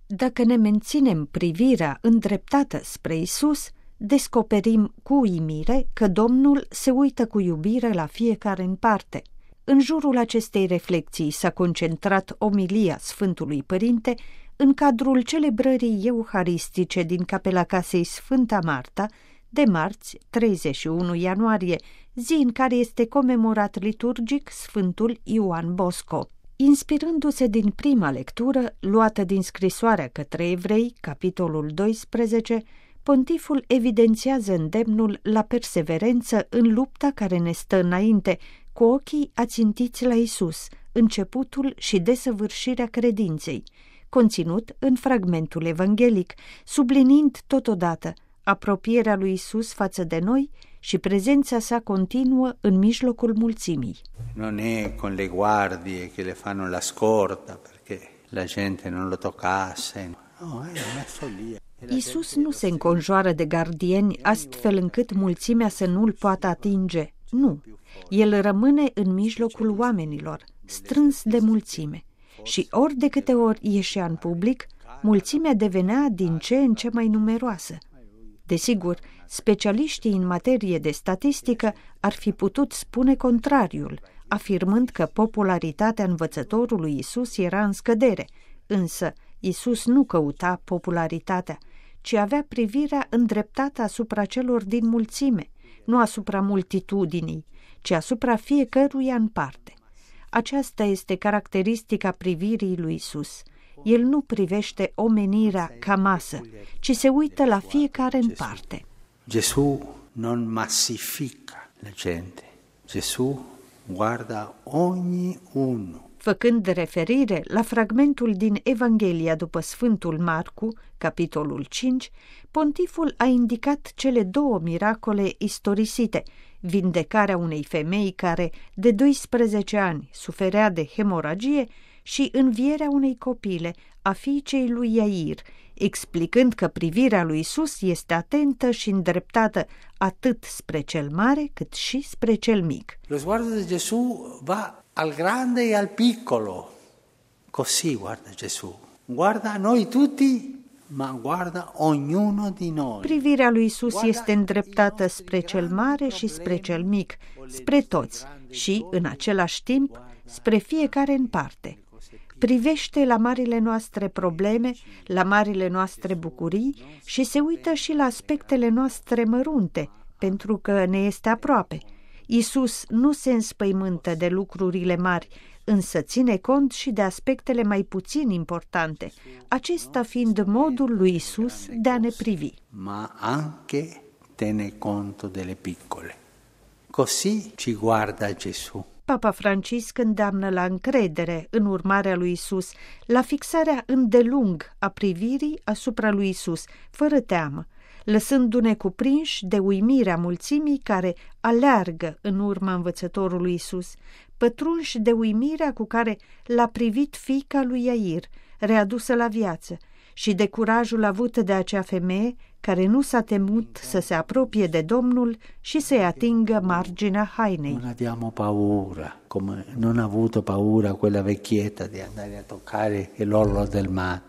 Dacă ne menținem privirea îndreptată spre Isus, descoperim cu uimire că Domnul se uită cu iubire la fiecare în parte. În jurul acestei reflexii s-a concentrat omilia Sfântului Părinte în cadrul celebrării euharistice din Capela Casei Sfânta Marta, de marți, 31 ianuarie, zi în care este comemorat liturgic Sfântul Ioan Bosco. Inspirându-se din prima lectură, luată din scrisoarea către evrei, capitolul 12, pontiful evidențiază îndemnul la perseverență în lupta care ne stă înainte, cu ochii ațintiți la Isus, începutul și desăvârșirea credinței, conținut în fragmentul evanghelic, subliniind totodată apropierea lui Isus față de noi și prezența sa continuă în mijlocul mulțimii. Non è con le guardie che le fanno la scorta perché la gente non lo toccasse. No, è una follia. Isus nu se înconjoară de gardieni astfel încât mulțimea să nu-l poată atinge. Nu, el rămâne în mijlocul oamenilor, strâns de mulțime. Și ori de câte ori ieșea în public, mulțimea devenea din ce în ce mai numeroasă. Desigur, specialiștii în materie de statistică ar fi putut spune contrariul, afirmând că popularitatea învățătorului Isus era în scădere, însă Isus nu căuta popularitatea, ci avea privirea îndreptată asupra celor din mulțime, nu asupra multitudinii, ci asupra fiecăruia în parte. Aceasta este caracteristica privirii lui Isus. El nu privește omenirea ca masă, ci se uită la fiecare în parte. Gesù non massifica la gente. Gesù guarda ognuno. Făcând referire la fragmentul din Evanghelia după Sfântul Marcu, capitolul 5, pontiful a indicat cele două miracole istorisite, vindecarea unei femei care de 12 ani suferea de hemoragie și învierea unei copile, a fiicei lui Iair, explicând că privirea lui Isus este atentă și îndreptată atât spre cel mare cât și spre cel mic. Lo sguardo di Gesù va al grande e al piccolo. Così guarda Gesù. Guarda a noi tutti, ma guarda ognuno di noi. Privirea lui Isus este îndreptată spre cel mare și spre cel mic, spre toți și, în același timp, spre fiecare în parte. Privește la marile noastre probleme, la marile noastre bucurii și se uită și la aspectele noastre mărunte, pentru că ne este aproape. Isus nu se înspăimântă de lucrurile mari, însă ține cont și de aspectele mai puțin importante, acesta fiind modul lui Isus de a ne privi. Ma anche tiene conto delle piccole. Così ci guarda Gesù. Papa Francisc îndeamnă la încredere în urmarea lui Isus, la fixarea îndelung a privirii asupra lui Isus, fără teamă, lăsându-ne cuprinși de uimirea mulțimii care aleargă în urma învățătorului Isus, pătrunși de uimirea cu care l-a privit fiica lui Iair, readusă la viață, și de curajul avut de acea femeie care nu s-a temut să se apropie de Domnul și să-i atingă marginea hainei. Non abbiamo paura, come non ha avuto paura quella vecchietta di andare a toccare l'orlo del mare.